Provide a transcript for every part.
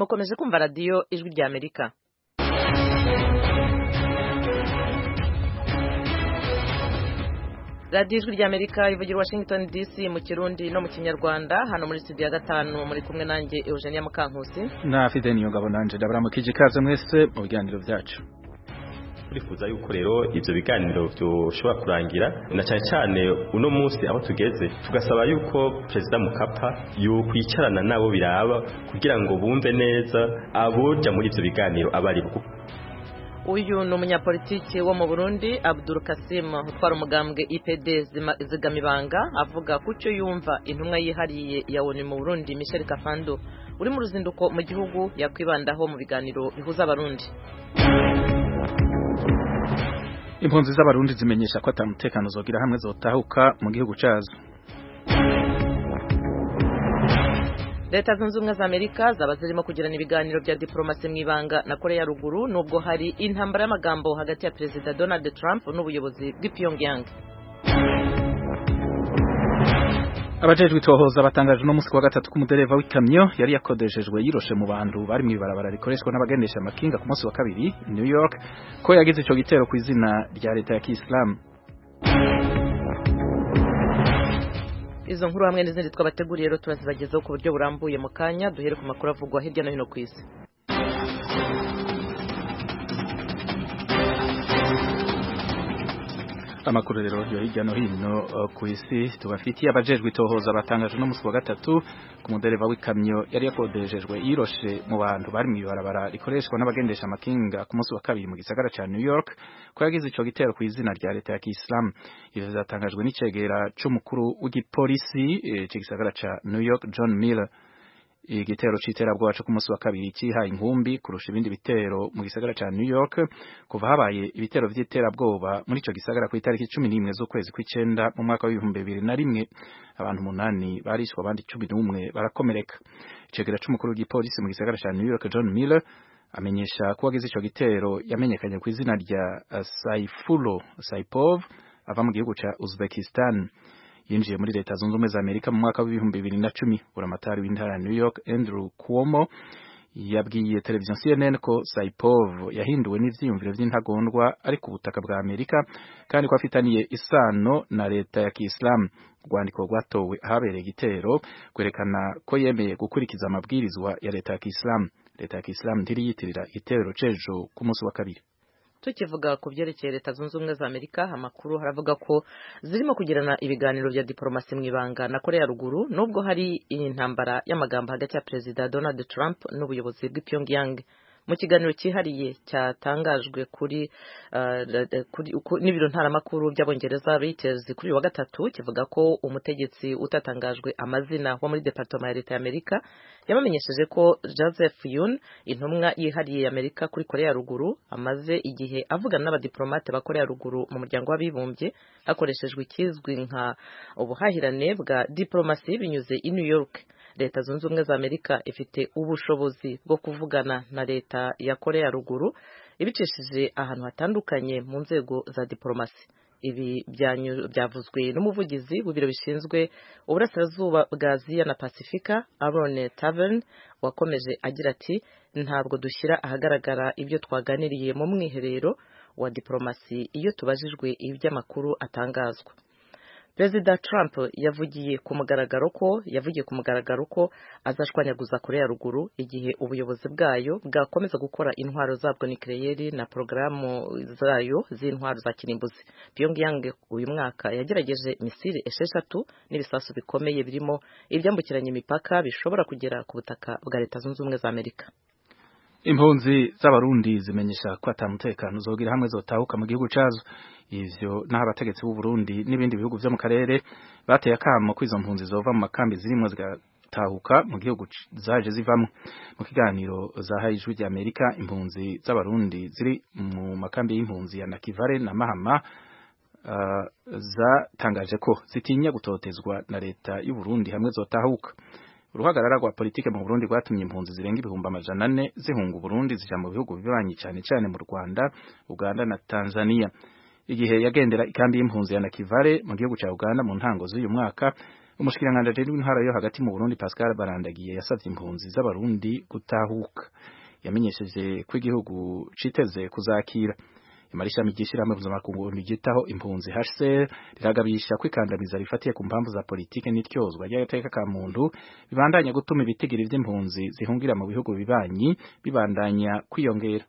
mukomeje kumva radiyo ijwi rya Amerika. radiyo ijwi rya Amerika ivugira Washington DC mu Kirundi no mu Kinyarwanda. Hano muri studio ya 5 muri kumwe nanjye Eugenia Mukankusi na Fideni Yongabo nanje ndabaramukije ikaze mwese mu biganiro byacu. Turifuza yuko rero ivyo biganiro byoshobora kurangira na cyane cyane uno munsi aho tugeze tugasaba yuko President Mukapa yokwicarana nabo biraba kugira ngo bumve neza aboja muri ivyo biganiro abariho. Uyu ni umunyapolitiki wo mu Burundi Abdul Kasim utwara umugambwe IPD Zigamibanga avuga kucyo yumva intumwa yihariye ya ONU mu Burundi Michel Kafando uri mu ruzinduko mu gihugu yakwibandaho mu biganiro bihuza abarundi. Impunzi z'abarundi zimenyesha ko atamutekano zogira hamwe zotahuka mu gihugu cyazo. Leta zunze ubumwe za Amerika zaba zirimo kugirana ibiganiro bya diplomasi mu ibanga na Korea ya Ruguru nubwo hari intambara y'amagambo hagati ya Perezida Donald Trump n'ubuyobozi bw'i Pyongyang. Abajejwe itohoza batangaje no musi wa gatatu ku mudereva w'ikamyo yari yakodeshejwe yiroshe mu bantu bari mu ibarabara rikoreshwa n'abagendesha amakinga ku munsi wa kabiri New York ko yagize ico gitero ku izina rya leta ya Kiislamu. Izo nkuru hamwe n'izindi twabateguriye rero turazibagezaho ku buryo burambuye mu kanya duhere ku makuru avugwa hirya no hino ku isi. Amakuru rero yo hirya no hino ku isi tubafitiye. Abajejwe itohoza batangaje no musi wa gatatu ku mudereva w'ikamyo yari yakodeshejwe yiroshe mu bantu bari mu ibarabara rikoreshwa n'abagendesha amakinga ku munsi wa kabiri mu gisagara ca New York ko yagize ico gitero ku izina rya leta ya Kiislamu. Ivyo vyatangajwe n'icegera c'umukuru w'igipolisi c'igisagara ca New York John Miller. Igitero c'iterabwoba cyo ku munsi wa kabiri cihaye inkumbi kurusha ibindi bitero mu gisagara ca New York kuva habaye ibitero vy'iterabwoba muri ico gisagara ku itariki 11 z'ukwezi kw'icenda mu mwaka wa 2001. Abantu 8 barishwe abandi 11 barakomereka. Icegera c'umukuru w'igipolisi mu gisagara ca New York John Miller amenyesha ko wagize ico gitero yamenyekanye ku izina rya Saipov ava mu gihugu ca Uzbekistan. Yinjiye muri leta zunze ubumwe za Amerika mu mwaka wa 2010. Buramatari w'intara ya New York Andrew Cuomo yabwiye televiziyo CNN ko Saipov yahinduwe n'ivyiyumviro vy'intagondwa ari ku butaka bwa Amerika kandi ko afitaniye isano na leta ya Kiislamu. Rwandiko rwatowe ahabereye igitero kwerekana ko yemeye gukurikiza amabwirizwa ya leta ya Kiislamu. Leta ya Kiislamu ntiriyitirira igitero cejo ku munsi wa kabiri. Tukivuga ku byerekeye Leta zunze ubumwe za Amerika, amakuru haravuga ko zirimo kugirana ibiganiro bya diplomasi mu ibanga na Korea ya Ruguru nubwo hari intambara y'amagambo hagati ya Perezida Donald Trump n'ubuyobozi bw'i Pyongyang. Mu kiganiro cyihariye cyatangajwe kuri n'ibiro ntaramakuru by'abongereza Reuters kuri wa gatatu kivuga ko umutegetsi utatangajwe amazina wo muri Departement ya Leta ya Amerika yabamenyesheje ko Joseph Yun, intumwa yihariye ya Amerika kuri Korea ya Ruguru, amaze igihe avugana n'abadiplomate ba Korea ya Ruguru mu muryango w'abibumbye hakoreshejwe ikizwi nka ubuhahirane bwa diplomasi binyuze i New York. Leta zunze ubumwe za Amerika ifite ubushobozi bwo kuvugana na leta ya Korea ya Ruguru ibicishije ahantu hatandukanye mu nzego za diplomasi. Ibi byavuzwe n'umuvugizi w'ibiro bishinzwe uburasirazuba bwa Aziya na Pasifika Aaron Tavern wakomeje agira ati ntabwo dushyira ahagaragara ibyo twaganiriye mu mwiherero wa diplomasi iyo tubajijwe iby'amakuru atangazwa. Perezida Trump yavugiye ku mugaragaro ko azashwanyaguza Korea ya Ruguru igihe ubuyobozi bwayo bwakomeza gukora intwaro zabwo nucleaire na porogaramu zayo z'intwaro za kirimbuzi. Pyongyang uyu mwaka yagerageje misile 6 n'ibisasu bikomeye birimo ibyambukiranya imipaka bishobora kugera ku butaka bwa Leta zunze ubumwe za Amerika. Impunzi z'abarundi zimenyesha ko atamutekano zogira hamwe zotahuka mu gihugu cyazo. Ivyo naho abategetsi b'u Burundi n'ibindi bihugu byo mu karere bateye akamo ko izo mpunzi zova mu makambi zirimo zigatahuka mu gihugu zaje zivamo. Mu kiganiro zahaye ijwi rya Amerika, impunzi z'abarundi ziri mu makambi y'impunzi ya Nakivale na Mahama zatangaje ko zitinya gutotezwa na leta y'u Burundi hamwe zotahuka. Uruhagarara rwa politike mu Burundi rwatumye impunzi zirenga 400 zihunga Burundi zija mu bihugu bibanyi cyane cyane mu Rwanda, Uganda na Tanzania. Igihe yagendera ikambi y'impunzi ya Nakivale mu gihugu cya Uganda mu ntango z'uyu mwaka, umushikiranganje w'intara yo hagati mu Burundi Pascal Barandagiye yasavye impunzi z'abarundi gutahuka yamenyesheje ko igihugu citeze kuzakira Imarisha migishira mu mpuzamakungu nigitaho impunzi HCR riragabisha kwikandamiza rifatiye ku mpamvu za politike n'ityozwa ry'agateka ka muntu bibandanya gutuma ibitigiri vy'impunzi zihungira mu bihugu bibanyi bibandanya kwiyongera.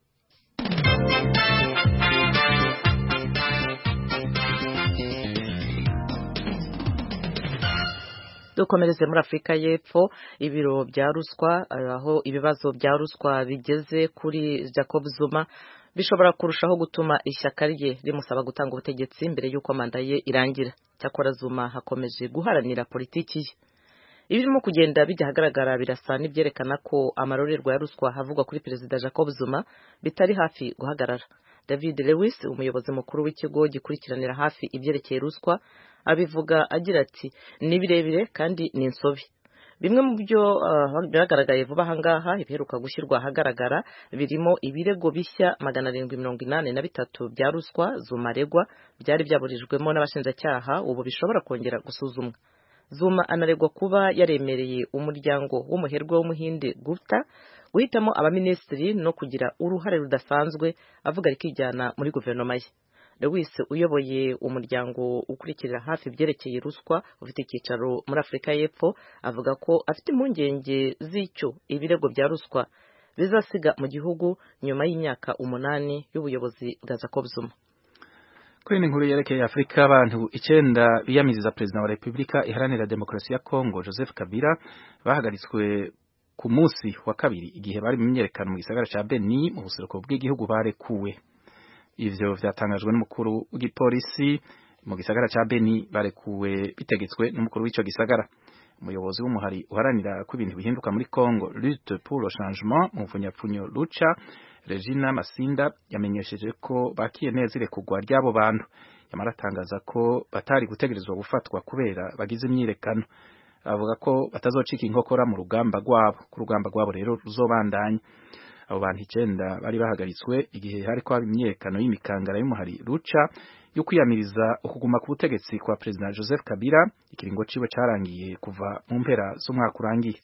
Dukomereze muri Afrika y'Epfo ibiro bya ruswa aho ibibazo bya ruswa bigeze kuri Jacob Zuma bishobora kurushaho gutuma ishyaka rye rimusaba gutanga ubutegetsi mbere y'uko manda ye irangira. Cyakora Zuma hakomeje guharanira politiki ye. Ibirimo kugenda bijya hagaragara birasa n'ibyerekana ko amarorerwa ya ruswa havugwa kuri Perezida Jacob Zuma bitari hafi guhagarara. David Lewis umuyobozi mukuru w'ikigo gikurikiranira hafi ibyerekeye ruswa abivuga agira ati ni birebire kandi ni insobi. Bimwe mu byo byagaragaye vuba ahangaha ibiheruka gushyirwa ahagaragara birimo ibirego bishya 783 bya ruswa Zuma aregwa byari byaburijwemo n'abashinjacyaha ubu bishobora kongera gusuzumwa. Zuma anaregwa kuba yaremereye umuryango w'umuherwe w'umuhinde Gupta guhitamo abaminisitiri no kugira uruhare rudasanzwe avuga rikijyana muri guverinoma ye. Lewis uyoboye umuryango ukurikirira hafi byerekeye ruswa ufite icyicaro muri Afrika y'Epfo avuga ko afite impungenge z'icyo ibirego bya ruswa bizasiga mu gihugu nyuma y'imyaka 8 y'ubuyobozi bwa Jacob Zuma. Kuri inkuru yerekeye Afrika abantu 9 biyamiriza President wa Republika Iharanira Demokarasi ya Kongo Joseph Kabila bahagaritswe ku munsi wa kabiri igihe bari mu myerekano mu gisagara ca Beni mu buseruko bw'igihugu barekuwe. Ivyo vyatangajwe n'umukuru w'igipolisi mu gisagara ca Beni barekuwe bitegetswe n'umukuru w'ico gisagara. Umuyobozi w'umuhari uharanira ko ibintu bihinduka muri Congo Lutte pour le Changement mu Mvunyapfunyo Lucha Regina Masinda yamenyesheje ko bakiye neza irekugwa ry'abo bantu yamaratangaza ko batari gutegerezwa gufatwa kubera bagize imyirekano. Avuga ko batazocika inkokora mu rugamba rwabo rero ruzobandanya. Abo bantu 9 bari bahagaritswe igihe hariko imyirekano y'imikangara y'umuhari Lucha yo kwiyamiriza ukuguma ku butegetsi kwa President Joseph Kabila ikiringo ciwe carangiye kuva mu mpera z'umwaka urangiye.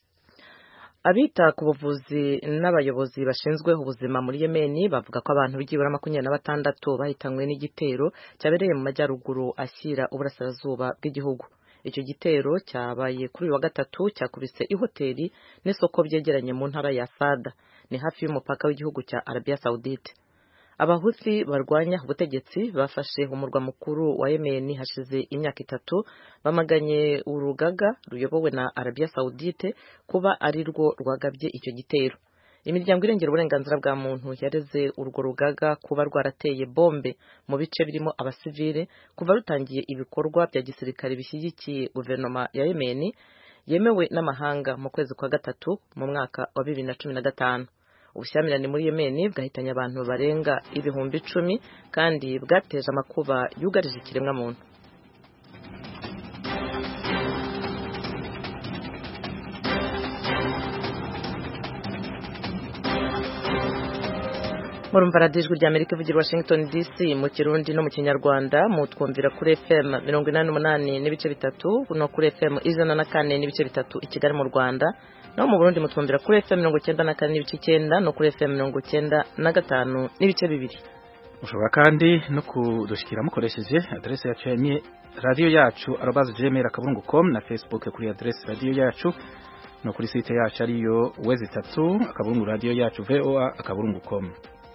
Abita ku buvuzi n'abayobozi bashinzwe ubuzima muri Yemen bavuga ko abantu b'igibura 26 bahitanywe n'igitero cyabereye mu majyaruguru ashyira uburasirazuba bw'igihugu. Icyo gitero cyabaye kuri wa gatatu cyakubise ihoteli n'isoko byegeranye mu ntara ya Sada ni hafi y'umupaka w'igihugu cya Arabia Saudite. Abahuthi barwanya ubutegetsi bafashe umurwa mukuru wa Yemen hashize imyaka 3 bamaganye urugaga ruyobowe na Arabia Saudite kuba ari rwo rwagabye icyo gitero. Imiryango irengera uburenganzira bwa muntu yareze urwo rugaga kuba rwarateye bombe mu bice birimo abasivile kuva rutangiye ibikorwa bya gisirikare bishyigikiye guverinoma ya Yemen yemewe n'amahanga mu kwezi kwa gatatu mu mwaka wa 2015. Ubushyamirane muri Yemen bwahitanye abantu barenga 10,000 kandi bwateje amakuba yugarije ikiremwa muntu. Murumva radijwe rya Amerika ivugira Washington DC mu Kirundi no mu Kinyarwanda mutwumvira kuri FM 88 n'ibice bitatu no kuri FM 104 n'ibice bitatu i Kigali mu Rwanda no mu Burundi mutwumvira kuri FM 94 n'ibice 9 no kuri FM 95 n'ibice 2. Mushobora kandi no kudushikira mukoresheje adresse yacu ya radio yacu @gmail.com na Facebook kuri adresse radio yacu no kuri site yacu ariyo wezi3 radio yacu voa.com.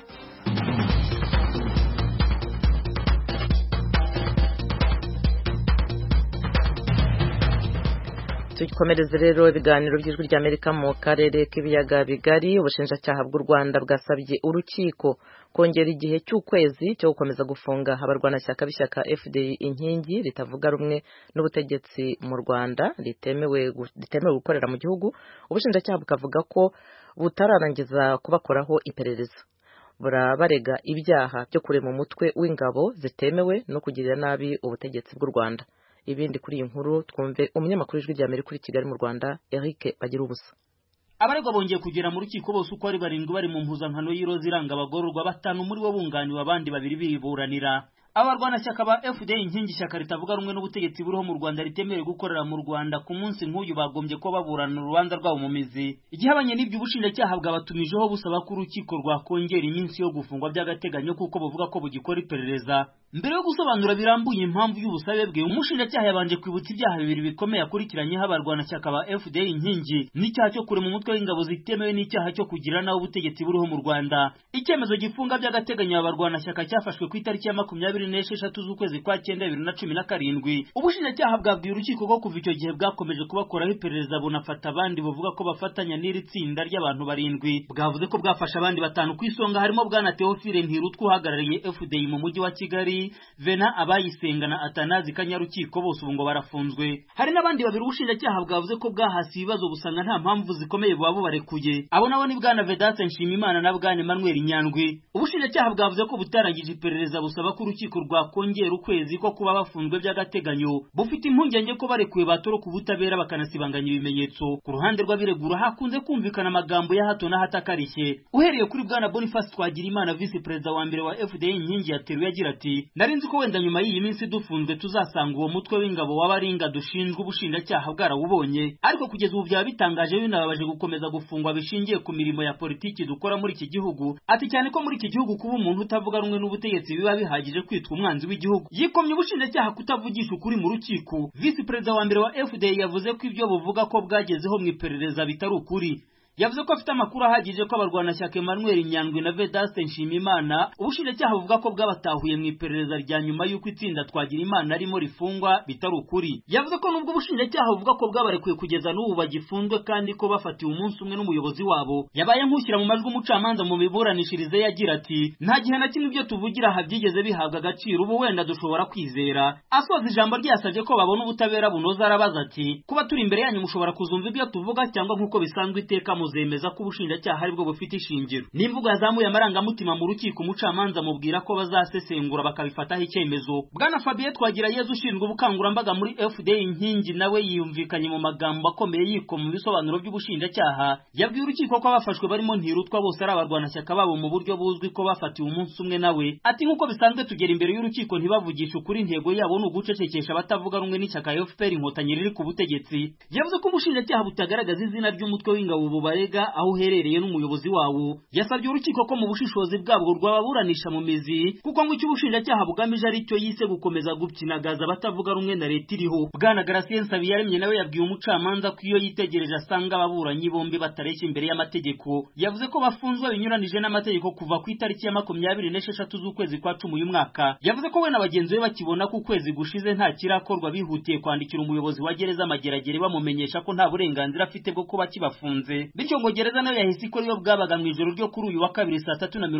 Tukomereze rero ibiganiro by'ijwi rya Amerika mu karere k'ibiyaga bigari. Ubushinjacyaha bw'u Rwanda bwasabye urukiko kongera igihe cy'ukwezi cyo gukomeza gufunga abarwanashyaka b'ishyaka FDI inkingi ritavuga rumwe n'ubutegetsi mu Rwanda ritemewe gukorera mu gihugu. Ubushinjacyaha bukavuga ko butararangiza kubakoraho iperereza. Burabarega ibyaha byo kurema umutwe w'ingabo zitemewe no kugirira nabi ubutegetsi bw'u Rwanda. Ibindi kuri iyi nkuru twumve umunyamakuru w'ijwi rya Amerika kuri Kigali mu Rwanda Eric Bagirubusa. Abaregwa bongeye kugera mu rukiko bose uko ari 7 bari mu mpuzankano y'iroza iranga abagororwa 5 muri bo bunganiwe abandi 2 biburanira. abarwanashyaka ba FDL inkingi ishyaka ritavuga rumwe n'ubutegetsi buriho mu Rwanda ritemerewe gukorera mu Rwanda ku munsi nk'uyu bagombye ko baburana urubanza rwabo mu mizi. Igihabanye n'ibyo ubushinjacyaha bwabatumijeho busaba ko urukiko rwakongera iminsi yo gufungwa by'agateganyo kuko buvuga ko bugikora iperereza. Mbere yo gusobanura birambuye impamvu y'ubusabe bwe, umushinjacyaha yabanje kwibutsa ibyaha bibiri bikomeye akurikiranyeho abarwanashyaka ba FDL inkingi, n'icyaha cyo kurema umutwe w'ingabo zitemewe n'icyaha cyo kugira nawe ubutegetsi buriho mu Rwanda. Icyemezo gifunga by'agateganyo abarwanashyaka cyafashwe ku itariki ya 26 z'ukwezi kwa 9 2017. Ubushinjacyaha bwabwiye urukiko ko kuva icyo gihe bwakomeje kubakoraho iperereza bunafata abandi buvuga ko bafatanya n'iri tsinda ry'abantu 7. Bwavuze ko bwafasha abandi 5 ku isonga harimo bwana Theophile Ntirutwa uhagarariye FDL mu mujyi wa Kigali, Vena Abayisenga na Atanazi Kanyarukiko, bose ubu ngo barafunzwe. Hari n'abandi 2 ubushinjacyaha bwavuze ko bwahasi ibibazo busanga nta mpamvu zikomeye bwabo barekuye. Abo nabo ni bwana Vedaste Nshimiyimana na bwana Emmanuel Nyandwi. Ubushinjacyaha bwavuze ko butarangije iperereza busaba ko urukiko rwakongera ukwezi ko kuba bafunzwe by'agateganyo. Bufite impungenge ko barekuye batoroka ubutabera bakanasibanganya ibimenyetso. Ku ruhande rw'abiregura hakunze kumvikana amagambo ya hato na hatakarishye. Uhereye kuri bwana Boniface Twagirimana, vice perezida wa mbere wa FDL inkingi, yateruye agira ati: narinzi ko wenda nyuma y'iyi minsi dufunzwe tuzasanga uwo mutwe w'ingabo w'abaringa dushinzwe ubushinjacyaha bwarawubonye, ariko kugeza ubu byaba bitangaje binababaje gukomeza gufungwa bishingiye ku mirimo ya politiki dukora muri iki gihugu. Ati cyane ko muri iki gihugu kuba umuntu utavuga rumwe n'ubutegetsi biba bihagije kwitwa umwanzi w'igihugu. Yikomye ubushinjacyaha kutavugisha ukuri mu rukiko. Vice perezida wa mbere wa FDL yavuze ko ibyo buvuga ko bwagezeho mu iperereza bitari ukuri. Yavuze ko afite amakuru ahagije ko abarwanashyaka Emmanuel Nyandwi na Vedaste Nshimiyimana ubushinjacyaha buvuga ko bwabatahuye mu iperereza rya nyuma y'uko itsinda Twagirimana arimo rifungwa bitari ukuri. Yavuze ko nubwo ubushinjacyaha buvuga ko bwabarekuye kugeza n'ubu bagifunzwe kandi ko bafatiwe umunsi umwe n'umuyobozi wabo, yabaye nkushyira mu majwi umucamanza mu miburanishirize yagira ati: nta gihe na kimwe ibyo tuvugira aha byigeze bihabwa agaciro, ubu wenda dushobora kwizera. Asoza ijambo ryasabye ko babona ubutabera bunoze, arabaza ati: kuba turi imbere yanyu mushobora kuzumva ibyo tuvuga cyangwa nk'uko bisanzwe iteka muzemeza ko ubushinjacyaha aribwo bufite ishingiro. N'imvugo yazamuye amarangamutima mu rukiko, umucamanza mubwira ko bazasesengura bakabifataho icyemezo. Bwana Fabien Twagirayezu ushinzwe ubukangurambaga muri FDL inkingi nawe yiyumvikanye mu magambo akomeye yiko mu bisobanuro by'ubushinjacyaha. Yabwiye urukiko ko abafashwe barimo Ntirutwa bose ari abarwanashyaka babo mu buryo buzwi ko bafatiwe umunsi umwe nawe. Ati nk'uko bisanzwe tugera imbere y'urukiko ntibavugisha ukuri, intego yabo ni ugucecekesha abatavuga rumwe n'ishyaka FPR inkotanyi riri ku butegetsi. Yavuze ko ubushinjacyaha butagaragaza izina ry'umutwe w'ingabo bubarega aho uherereye n'umuyobozi wawo. Yasabye urukiko ko mu bushishozi bwabwo rwababuranisha mu mizi kuko ngo icyo ubushinjacyaha bugamije ari cyo yise gukomeza gupyinagaza abatavuga rumwe na leta iriho. Bwana Gratien Nsabiyaremye nawe yabwiye umucamanza ko iyo yitegereje asanga ababuranyi bombi batareshya imbere y'amategeko. Yavuze ko bafunzwe binyuranije n'amategeko kuva ku itariki ya 26 z'ukwezi kwa 10 uyu mwaka. Yavuze ko we na bagenzi be bakibona ko ukwezi gushize nta kirakorwa bihutiye kwandikira umuyobozi wa gereza Mageragere bamumenyesha ko nta burenganzira afite bwo kuba kibafunze. Bityo ngo gereza nayo yahise ko iyo bwabaga mu ijoro ryo kuri uyu wa kabiri saa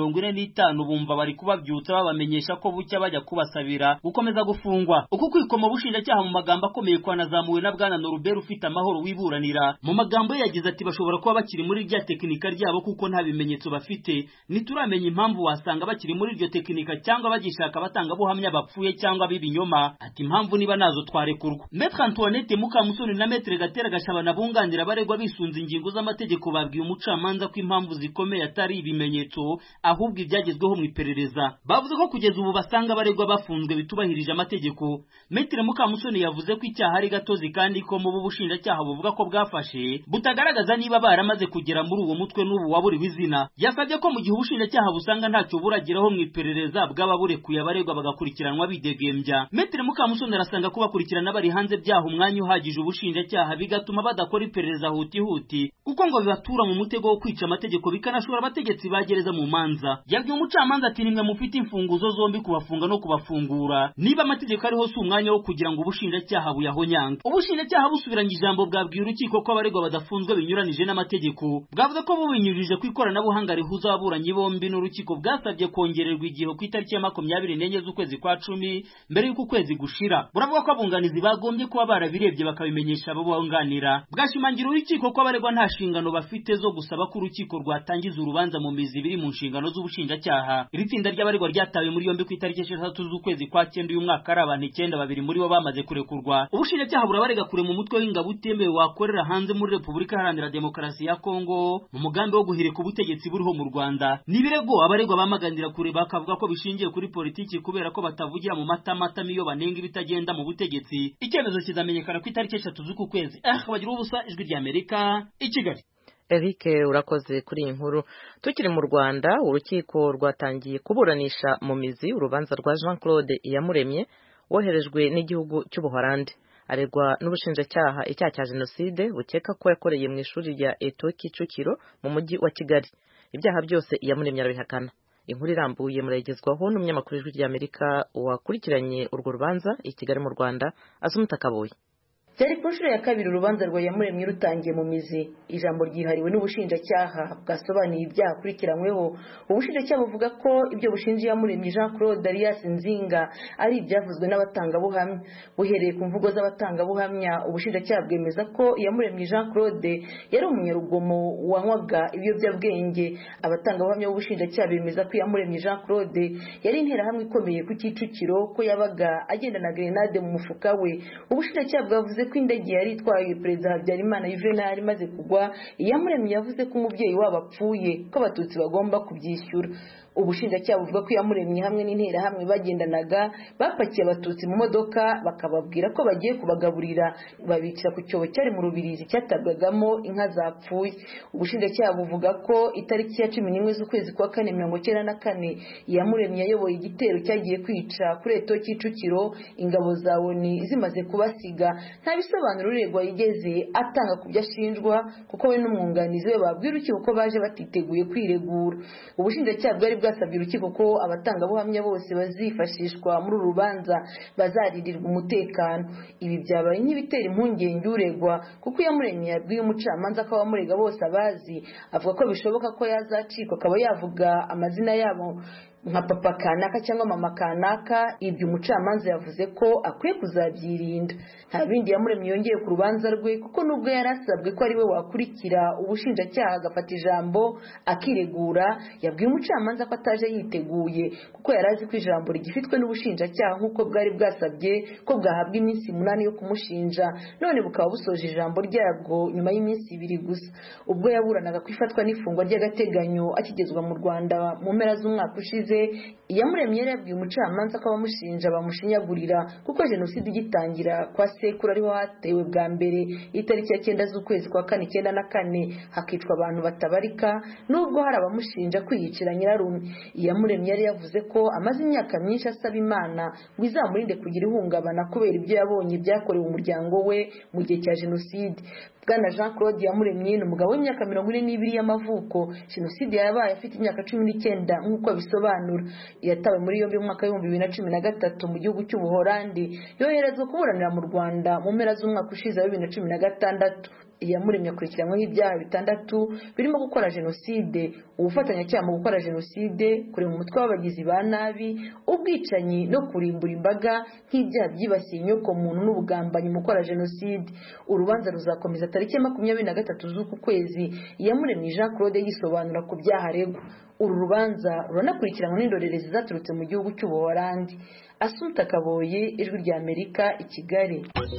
3:45 bumva bari kubabyutsa babamenyesha ko bucya bajya kubasabira gukomeza gufungwa. Uku kwikoma ubushinjacyaha mu magambo akomeye kwanazamuwe na bwana Norbert ufite amahoro wiburanira. Mu magambo ye yagize ati: bashobora kuba bakiri muri rya tekinika ryabo kuko nta bimenyetso bafite, nituramenya impamvu wasanga bakiri muri iryo tekinika cyangwa bagishaka batanga buhamya bapfuye cyangwa bibinyoma. Ati impamvu niba nazo twarekurwa. Maître Antoinette Mukamusoni na Maître Gatera Gashabana bunganira baregwa bisunze ingingo z'amategeko babwiye umucamanza ko impamvu zikomeye atari ibimenyetso ahubwo ibyagezweho mu iperereza. Bavuze ko kugeza ubu basanga baregwa bafunzwe bitubahirije amategeko. Maître Mukamusoni yavuze ko icyaha ari gatozi kandi ko mu bushinjacyaha buvuga ko bwafashe butagaragaza niba baramaze kugera muri uwo mutwe n'ubu waburiwe izina. Yasabye ko mu gihe ubushinjacyaha busanga ntacyo burageraho mu iperereza bwaba burekuye abaregwa bagakurikiranwa bidegembya. Maître Mukamusoni arasanga ko bakurikirana bari hanze byaha umwanya uhagije ubushinjacyaha bigatuma badakora iperereza huti kuko ngo bibatura mu mutego wo kwica amategeko bikanashora abategetsi bagereza mu manza. Yabwiye umucamanza ati nimwe mufite imfunguzo zombi kubafunga no kubafungura. Niba amategeko ariho si umwanya wo kugira ngo ubushinjacyaha buyahonyange. Ubushinjacyaha busubiranye ijambo bwabwiye urukiko ko abaregwa badafunzwe binyuranije n'amategeko. Bwavuze ko bubinyujije ku ikoranabuhanga rihuza ababuranyi bombi n'urukiko bwasabye kongererwa igihe ku itariki ya 24 z'ukwezi kwa 10 mbere y'uko ukwezi gushira. Buravuga ko abunganizi bagombye kuba barabirebye bakabimenyesha abo bunganira. Bwashimangira urukiko ko abaregwa nta nshingano bafite zo gusaba ko urukiko rwatangiza urubanza mu mizi biri mu nshingano z'ubushinjacyaha. Iri tsinda ry'abaregwa ryatawe muri yombi ku itariki 6 z'ukwezi kwa 9 uyu mwaka ari abantu 9, babiri muri bo bamaze kurekurwa. Ubushinjacyaha burabarega kure mu mutwe w'ingabo utemewe wakorera hanze muri Repubulika Iharanira Demokarasi ya Kongo mu mugambi wo guhirika ubutegetsi buriho mu Rwanda. Nibirego abaregwa bamaganira kure bakavuga ko bishingiye kuri politiki kubera ko batavugira mu matamatama iyo banenga ibitagenda mu butegetsi. Icyemezo kizamenyekana ku itariki 3 z'uku kwezi. Bagira ubusa, Ijwi ry'Amerika, i Kigali. Eric urakoze kuri iyi nkuru. Tukiri mu Rwanda, urukiko rwatangiye kuburanisha mu mizi urubanza rwa Jean Claude Iyamuremye woherejwe n'igihugu cy'Ubuholandi. Aregwa n'ubushinjacyaha icyaha cya jenoside bukeka ko yakoreye mu ishuri rya Eto Kicukiro mu mujyi wa Kigali. Ibyaha byose Iyamuremye arabihakana. Inkuru irambuye murayigezwaho n'umunyamakuru w'Ijwi ry'Amerika wakurikiranye urwo rubanza i Kigali mu Rwanda, Asumta Kaboyi. Byari ku nshuro ya kabiri urubanza rwa Iyamuremye rutangiye mu mizi. Ijambo ryihariwe n'ubushinjacyaha bwasobanuye ibyaha akurikiranyweho. Ubushinjacyaha buvuga ko ibyo bushinja Iyamuremye Jean Claude Alias Nzinga ari ibyavuzwe n'abatangabuhamya. Buhereye ku mvugo z'abatangabuhamya, ubushinjacyaha bwemeza ko Iyamuremye Jean Claude yari umunyarugomo wanywaga ibiyobyabwenge. Abatangabuhamya b'ubushinjacyaha bemeza ko Iyamuremye Jean Claude yari interahamwe ikomeye ku Kicukiro, ko yabaga agendana grenade mu mufuka we. Ubushinjacyaha bwavuze ko indege yari itwaye Perezida Habyarimana Juvenal imaze kugwa. Iyamuremye yavuze ko umubyeyi wabo apfuye, ko abatutsi bagomba kubyishyura. Ubushinjacyaha buvuga ko Iyamuremye hamwe n'interahamwe bagendanaga bapakiye abatutsi mu modoka bakababwira ko bagiye kubagaburira, babicira ku cyobo cyari mu Rubirizi cyatabwagamo inka zapfuye. Ubushinjacyaha buvuga ko itariki ya 11 z'ukwezi kwa 4 1994 Iyamuremye yayoboye igitero cyagiye kwica kuri Eto Kicukiro ingabo za ONU zimaze kubasiga. Nta bisobanuro uregwa yigeze atanga ku byo ashinjwa, kuko we n'umwunganizi we babwira urukiko ko baje batiteguye kwiregura. Ubushinjacyaha bwari bwasabye urukiko ko abatangabuhamya bose bazifashishwa muri uru rubanza bazaririrwa umutekano. Ibi byabaye nk'ibitera impungenge uregwa, kuko Iyamuremye yabwiye umucamanza ko abamurega bose abazi, avuga ko bishoboka ko yazacikwa akaba yavuga amazina yabo nka papa kanaka cyangwa mama kanaka. Ibyo umucamanza yavuze ko akwiye kuzabyirinda. Nta bindi Iyamuremye yongeye ku rubanza rwe, kuko nubwo yarasabwe ko ari we wakurikira ubushinjacyaha agafata ijambo akiregura, yabwiye umucamanza ko ataje yiteguye, kuko yari azi ko ijambo rigifitwe n'ubushinjacyaha nk'uko bwari bwasabye ko bwahabwa iminsi 8 yo kumushinja, none bukaba busoje ijambo ryabwo nyuma y'iminsi 2 gusa. Ubwo yaburanaga kwifatwa n'ifungwa ry'agateganyo akigezwa mu Rwanda mu mpera z'umwaka ushize, Iyamuremye yari yabwiye umucamanza ko abamushinja bamushinyagurira, kuko jenoside igitangira kwa sekuru ariho hatewe bwa mbere itariki ya 9 z'ukwezi kwa 4 1994 hakicwa abantu batabarika, nubwo hari abamushinja kwiyicira nyirarume. Iyamuremye yari yavuze ko amaze imyaka myinshi asaba Imana ngo izamurinde kugira ihungabana kubera ibyo yabonye byakorewe umuryango we mu gihe cya jenoside. Bwana Jean Claude Iyamuremye ni umugabo w'imyaka 42 y'amavuko. Jenoside yabaye afite imyaka 19 nk'uko bisobanura. Yatawe muri yombi mu mwaka wa 2013 mu gihugu cy'Ubuholandi, yoherezwa kuburanira mu Rwanda mu mpera z'umwaka ushize wa 2016. Iyamuremye akurikiranyweho ibyaha 6 birimo gukora jenoside, ubufatanyacyaha mu gukora jenoside, kurema umutwe w'abagizi ba nabi, ubwicanyi no kurimbura imbaga nk'ibyaha byibasiye inyoko muntu n'ubugambanyi mu gukora jenoside. Urubanza ruzakomeza tariki 23 z'uku kwezi. Iyamuremye Jean Claude yisobanura ku byaha aregwa. Uru rubanza ruranakurikiranwa n'indorerezi zaturutse mu gihugu cy'Ubuholandi. Asumta Kaboyi, Ijwi ry'Amerika, i Kigali.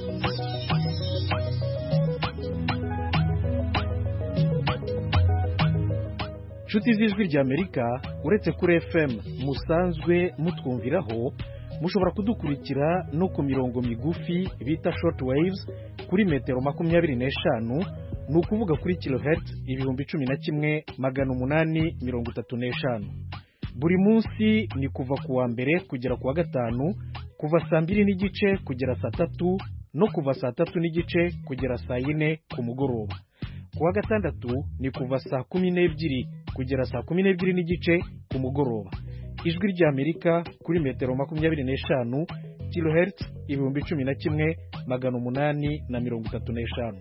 Inshuti z'Ijwi ry'Amerika, uretse kuri FM musanzwe mutwumviraho, mushobora kudukurikira no ku mirongo migufi bita short waves kuri metero 25, ni ukuvuga kuri kilohertz 11,835. Buri munsi ni kuva ku wa mbere kugera ku wa gatanu, kuva saa 2:30 kugera saa 3, no kuva saa 3:30 kugera saa 4 ku mugoroba. Ku wa gatandatu ni kuva saa 12 kugera saa 12:30 ku mugoroba. Ijwi ry'Amerika kuri metero 25, kilohertz 11,835.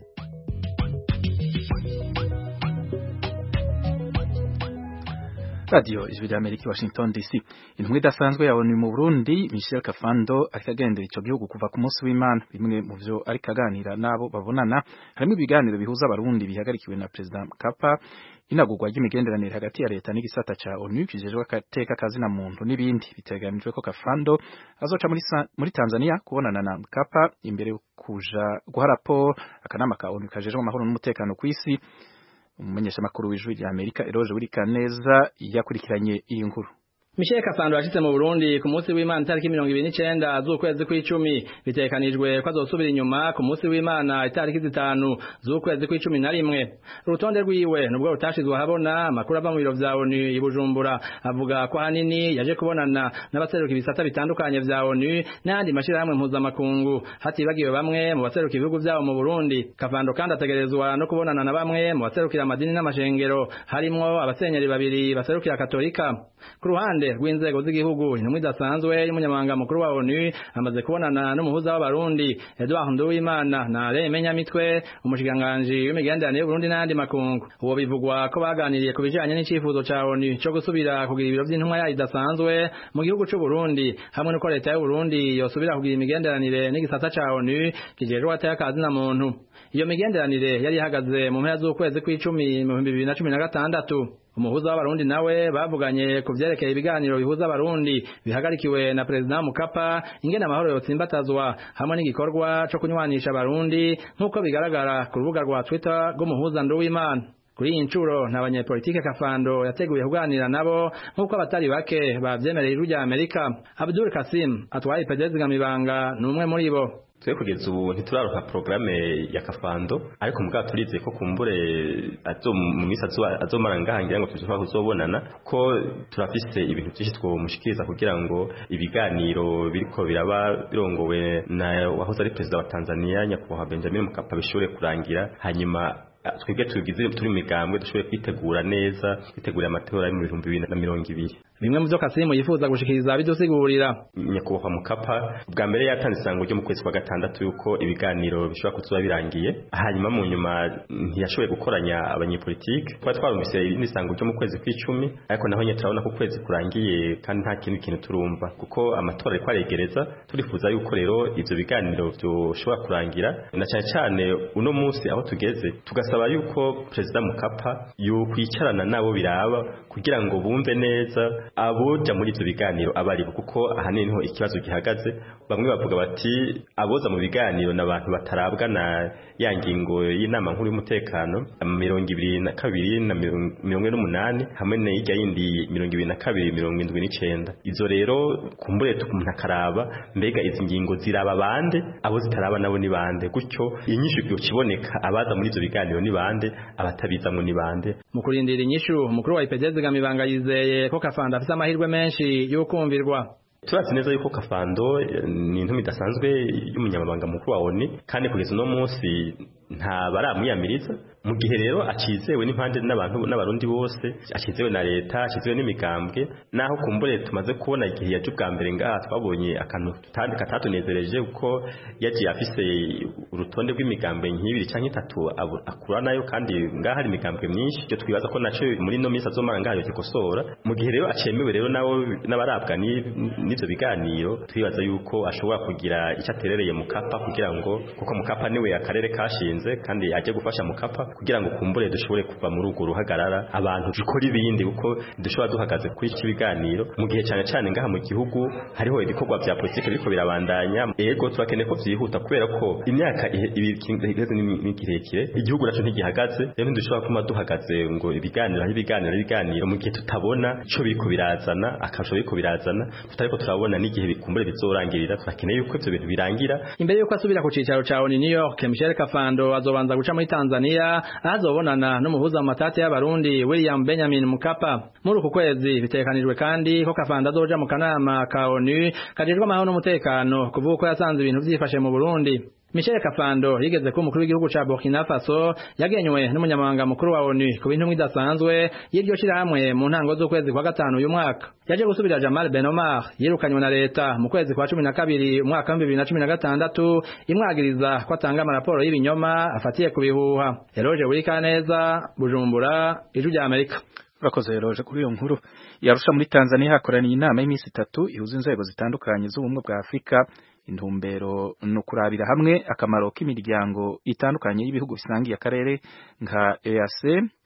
Radio Ijwi ry'Amerika Washington DC. Intumwa idasanzwe ya ONU mu Burundi Michel Kafando akagendera ico gihugu kuva ku munsi w'Imana. Bimwe mu vyo ariko aganira nabo babonana harimo ibiganiro bihuza abarundi bihagarikiwe na President Mkapa, inagurwa ry'imigenderanire hagati ya leta n'igisata ca ONU kijejwe agateka kazina muntu n'ibindi. Biteganijwe ko Kafando azoca muri Tanzania kubonana na Mkapa imbere kuja guha raporo akanama ka ONU kajejwe amahoro n'umutekano kw'isi. Umumenyesha makuru w'Ijwi ry'Amerika Eroje Burikaneza yakurikiranye iyi nkuru. Michel Kafando yashitse mu Burundi ku munsi w'Imana itariki 29 z'ukwezi kw'icumi, bitekanijwe ko azosubira inyuma ku munsi w'Imana itariki 5 z'ukwezi kw'icumi na rimwe. Urutonde rwiwe nubwo rutashizwe habona, amakuru ava mu biro vya ONU i Bujumbura avuga ko hanini yaje kubonana n'abaseruka ibisata bitandukanye vya ONU n'andi mashirahamwe mpuzamakungu, hatibagiwe bamwe mu baseruka ibihugu vyabo mu Burundi. Kafando kandi ategerezwa no kubonana na bamwe mu baserukira amadini n'amashengero, harimwo abasenyeri babiri baserukira Katolika. Ku ruhande rw'inzego z'igihugu, intumwa idasanzwe y'umunyamabanga mukuru wa ONU amaze kubonana n'umuhuza w'abarundi Edouard Nduwimana na Alain Menyamitwe, umushikiranganji w'imigenderanire y'Uburundi n'andi makungu. Uwo bivugwa ko baganiriye ku bijanye n'icifuzo ca ONU cyo gusubira kugira ibiro vy'intumwa yayo idasanzwe mu gihugu c'u Burundi, hamwe n'uko leta y'u Burundi yosubira kugira imigenderanire n'igisata ca ONU kijejwe agateka kazina muntu. Iyo migenderanire yari ihagaze mu mpera z'ukwezi kw'icumi mu 2016. Umuhuza w'abarundi nawe bavuganye ku vyerekeye ibiganiro bihuza abarundi bihagarikiwe na President Mkapa, ingene amahoro yotsimbatazwa hamwe n'igikorwa co kunywanisha abarundi nk'uko bigaragara ku rubuga rwa Twitter rw'umuhuza Nduwimana. Kuri iyi ncuro nta banyepolitike Kafando yateguye kuganira nabo nk'uko abatari bake bavyemereye Ijwi ry'Amerika. Abdul Kasim atwaye IPDZ Gamibanga ni umwe muri bo. Twe kugeza ubu ntituraronka programme ya Kafando, ariko mugabo turize ko kumbure mu misi azomara ngahangira ngo tuzofa kuzobonana ko turafise ibintu byinshi twomushikiriza kugira ngo ibiganiro biriko biraba birongowe na wahoze ari president wa Tanzania nyakubahwa Benjamin Mkapa bishobore kurangira, hanyuma twebwe tugize turi migambwe dushobore kwitegura neza, kwitegura amatora mu 2020. Bimwe mu byo Kasimu yifuza gushikiriza bidusigurira. Nyakubahwa Mkapa bwa mbere yatanze isango ryo mu kwezi kwa gatandatu yuko ibiganiro bishobora kuzuba birangiye, hanyuma mu nyuma ntiyashoboye gukoranya abanyepolitike. Kwa twarumvise n'isango ryo mu kwezi kw'icumi, ariko naho nyine turabona ko kwezi kurangiye kandi nta kintu turumva, kuko amatora ariko aregereza. Turifuza yuko rero ivyo biganiro byoshobora kurangira, na cyane cyane uno munsi aho tugeze tugasaba yuko President Mkapa yokwicarana nabo biraba kugira ngo bumve neza aboja muri ivyo biganiro abari, kuko ahanini niho ikibazo gihagaze. Bamwe bavuga bati aboza mu biganiro n'abantu batarabwa na ya ngingo y'inama nkuru y'umutekano 22 na 48 hamwe n'ijya yindi 22 izo rero kumbure tukumva karaba mbega izi ngingo ziraba bande, abo zitaraba nabo ni bande, gutyo inyishu byo kiboneka abaza muri ivyo biganiro ni bande, abatabizamwe ni bande. Mu kurindira inyishu umukuru wa IPDZ Gamibanga yizeye ko Kafando afite amahirwe menshi yo kumvirwa. Turazi neza yuko Kafando ni intumwa idasanzwe y'umunyamabanga mukuru wa ONU, kandi kugeza no munsi nta baramwiyamiriza. Mu gihe rero acizewe n'impande n'abarundi bose, acizewe na leta, acizewe n'imigambwe, naho kumbure tumaze kubona igihe yaje bwa mbere ngaha twabonye akantu katatunezereje uko yagiye afise urutonde rw'imigambwe nk'ibiri canke 3 akura nayo, kandi ngaha hari imigambwe myinshi. Cyo twibaza ko naco muri no misi azomara ngaha yokosora. Mu gihe rero acemewe rero nawo n'abarabwa n'ivyo biganiro, twibaza yuko ashobora kugira icyaterereye Mkapa kugira ngo, kuko Mkapa niwe akarere kashinze kandi aje gufasha Mkapa kugira ngo kumbure dushobore kuva muri urwo ruhagarara, abantu dukora ibindi uko dushobora duhagaze kuri iki biganiro. Mu gihe cyane cyane ngaha mu gihugu hariho ibikorwa vya politike biriko birabandanya, ego turakeneye ko vyihuta kubera ko imyaka ibigeze n'ikirekire igihugu naco ntigihagaze. Rero ntidushobora kuma duhagaze ngo ibiganiro mu gihe tutabona ico biriko birazana, akasho biriko birazana, tutariko turabona n'igihe bikumbure bizorangirira. Turakeneye yuko ivyo bintu birangira. Imbere yuko asubira ku cicaro ca ONU New York, Michel Kafando azobanza guca muri Tanzania azobonana n'umuhuza mu matati y'abarundi William Benjamin Mkapa. Muri uku kwezi bitekanijwe kandi ko Kafando azoja mu kanama ka ONU kajejwe amahoro n'umutekano kuvuga ko yasanze ibintu vyifashe mu Burundi. Michel Kafando yigeze ko umukuru w'igihugu ca Burkina Faso yagenywe n'umunyamabanga mukuru wa ONU ku bintu idasanzwe y'iryo shirahamwe mu ntango z'ukwezi kwa gatanu uyu mwaka. Yaje gusubira Jamal Ben Omar yirukanywe na leta mu kwezi kwa 12 umwaka wa 2016 imwagiriza ko atanga amaraporo y'ibinyoma afatiye ku bihuha. Eroje Burikaneza, Bujumbura, Ijwi ry'Amerika. Urakoze Roje kuri iyo nkuru. Yarusha muri Tanzania hakoraniye inama y'iminsi 3 ihuza inzego zitandukanye z'ubumwe bwa Afrika. Intumbero no kurabira hamwe akamaro k'imiryango itandukanye y'ibihugu bisangiye akarere nka EAC,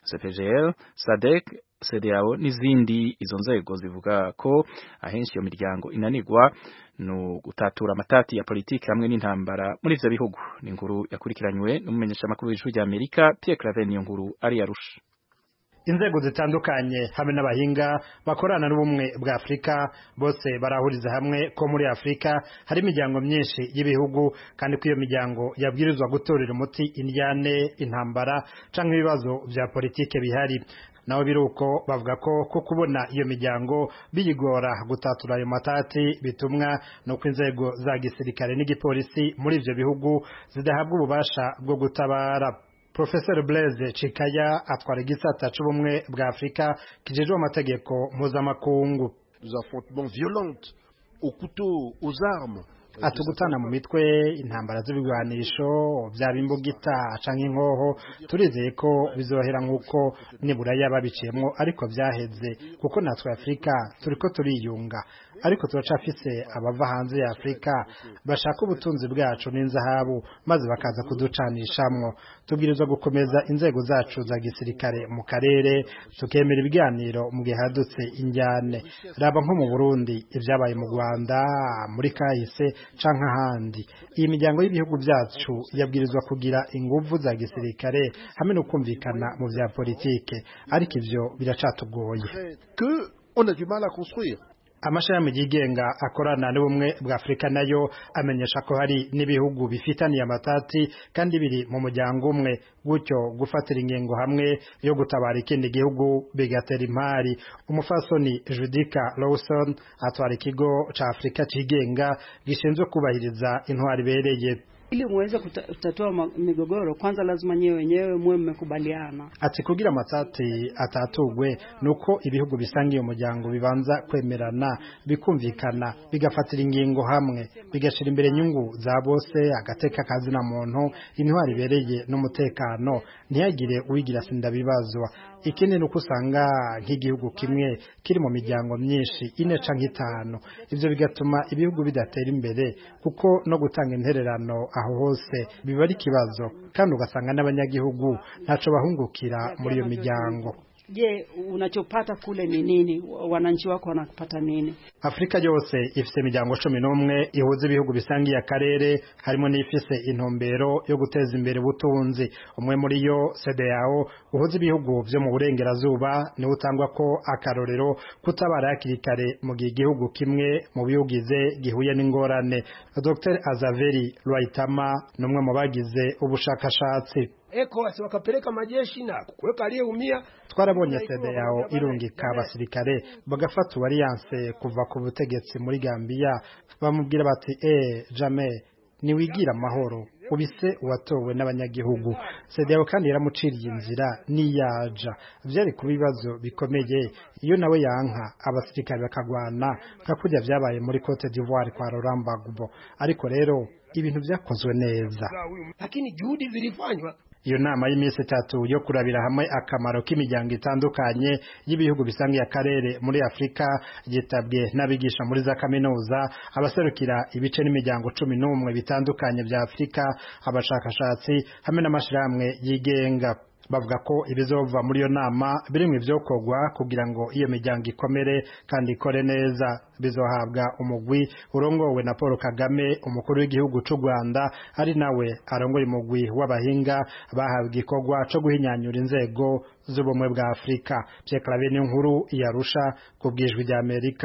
CPGL, SADC, CEDEAO n'izindi. Izo nzego zivuga ko ahenshi iyo miryango inanirwa no gutatura amatati ya politiki hamwe n'intambara muri ivyo bihugu. Ni inkuru yakurikiranywe n'umumenyesha makuru w'ijwi rya Amerika Pierre Claver. Niyo nkuru ari yarusha. Inzego zitandukanye hamwe n'abahinga bakorana n'ubumwe bwa Afrika bose barahuriza hamwe ko muri Afrika hari imiryango myinshi y'ibihugu kandi ko iyo miryango yabwirizwa gutorera umuti indyane, intambara canke ibibazo vya politike bihari. Naho biruko bavuga ko kubona iyo miryango biyigora gutatura ayo matati bitumwa nuko inzego za gisirikare n'igipolisi muri ivyo bihugu zidahabwa ububasha bwo gutabara. Professor Blaise Chikaya atwara igisata c'ubumwe bwa Afrika kijejwe amategeko mpuzamakungu. Des affrontements violents au couteau, aux armes. Atugutana mu mitwe, intambara z'ibigwanisho byaba imbugita canke inkoho, turizeye ko bizohera nkuko niburaya babiciyemwo, ariko byaheze kuko natwe Afrika turiko turiyunga, ariko turacafise abava hanze ya Afrika bashaka ubutunzi bwacu n'inzahabu maze bakaza kuducanishamwo. Tubwirizwa gukomeza inzego zacu za gisirikare mu karere, tukemera ibiganiro mu gihe hadutse injyane. Raba nko mu Burundi ivyabaye mu Rwanda, muri kahise canke ahandi. Iyi miryango y'ibihugu byacu yabwirizwa kugira inguvu za gisirikare hamwe no kumvikana mu vya politike, ariko ivyo biracatugoye. Que on a du mal à construire. Amashami yigenga akorana n'ubumwe bwa Afrika nayo amenyesha ko hari n'ibihugu bifitaniye amatati kandi biri mu muryango umwe, gutyo gufatira ingengo hamwe yo gutabara ikindi gihugu bigatera impari. Umufasoni Judika Lawson atwara ikigo ca Afrika cigenga gishinzwe kubahiriza intwari bereye. Ili muweze kutatua migogoro kwanza lazima nyewe wenyewe muwe mmekubaliana. Ati kugira amatati atatugwe nuko ibihugu bisangiye umuryango bibanza kwemerana, bikumvikana, bigafatira ingingo hamwe, bigashira imbere inyungu za bose, agateka kazi na muntu, intwari bereye n'umutekano, ntiyagire uwigira sinda bibazwa. Ikindi nuko usanga nk'igihugu kimwe kiri mu miryango myinshi 4 canke 5, ivyo bigatuma ibihugu bidatera imbere kuko no gutanga intererano aho hose biba ari kibazo, kandi ugasanga n'abanyagihugu ntaco bahungukira muri iyo miryango. Je, unachopata kule ni nini? Wananchi wako wanapata nini? Afrika yose ifise imiryango 11 ihuza ibihugu bisangiye akarere, harimo n'ifise intumbero yo guteza imbere ubutunzi. Umwe muri yo CEDEAO uhuza ibihugu vyo mu burengerazuba ni utangwa ko akarorero kutabara hakiri kare mu gihugu kimwe mu bihugize gihuye n'ingorane. Dr. Azaveri Lwaitama numwe mu bagize ubushakashatsi. ECOWAS wakapeleka majeshi na kuweka aliyeumia. Twarabonye CEDEAO irungika abasirikare bagafata alliance kuva ku butegetsi muri Gambia, bamubwira bati jamais niwigira amahoro ubise uwatowe n'abanyagihugu. CEDEAO kandi yaramuciriye inzira niyaja, vyari ku bibazo bikomeye iyo nawe yanka abasirikare bakagwana nka kujya vyabaye muri Cote d'Ivoire kwa Laurent Gbagbo, ariko rero ibintu vyakozwe neza, lakini juhudi zilifanywa. Iyo nama y'iminsi 3 yo kurabira hamwe akamaro k'imiryango itandukanye y'ibihugu bisangiye akarere muri Afrika yitabwe n'abigisha muri za kaminuza, abaserukira ibice n'imiryango 11 bitandukanye bya Afrika, abashakashatsi hamwe n'amashirahamwe yigenga. Bavuga ko ibizova muri iyo nama birimwe ivyokorwa kugira ngo iyo miryango ikomere kandi ikore neza. Bizohabwa umugwi urongowe na Paul Kagame, umukuru w'igihugu c'u Rwanda, ari nawe arongoye umugwi w'abahinga bahawe igikorwa co guhinyanyura inzego z'ubumwe bwa Afrika. Pierre Claver nkuru yarusha kubwijwi rya Amerika.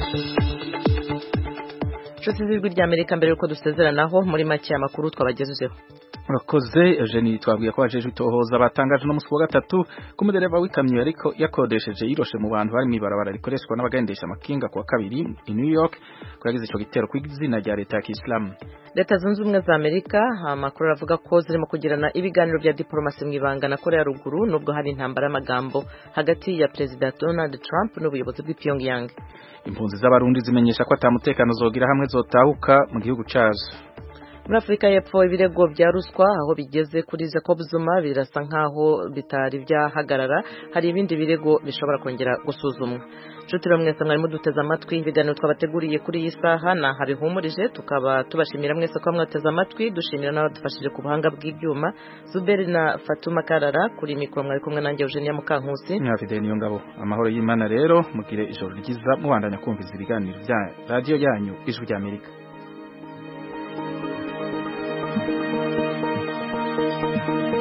Nshuti z'ijwi rya Amerika, mbere yuko dusezeranaho muri make amakuru twabagezeho. Murakoze Eugenie, twabwiye ko bajeje itohoza batangaje no musi wa gatatu ko umudereva w'ikamyo ariko yakodesheje yiroshe mu bantu bari mwibarabara rikoreshwa n'abagendesha amakinga kwa kabiri i New York kuragize ico gitero kw'izina rya leta ya Islam. Leta zunze ubumwe za Amerika amakuru avuga ko zirimo kugirana ibiganiro bya diplomasi mwibanga na Korea ya ruguru nubwo hari intambara y'amagambo hagati ya President Donald Trump n'ubuyobozi bw'i Pyongyang. Impunzi z'abarundi zimenyesha ko atamutekano zogira hamwe zotahuka mu gihugu cazo. muri Afurika y'Epfo ibirego bya ruswa aho bigeze kuri Jacob Zuma birasa nkaho bitari byahagarara hari ibindi birego bishobora kongera gusuzumwa. Nshuti mwese mwari muduteze amatwi ibiganiro twabateguriye kuri iyi saha na habihumurije tukaba tubashimira mwese ko mwateze amatwi dushimira n'abadufashije ku buhanga bw'ibyuma Zuberi na Fatuma Karara kuri mikoro mwari kumwe nanjye Eugenia Mukankusi mwafite niyo ngabo amahoro y'Imana rero mugire ijoro ryiza mubandanya kumviza ibiganiro bya radio yanyu Ijwi rya Amerika. Thank you.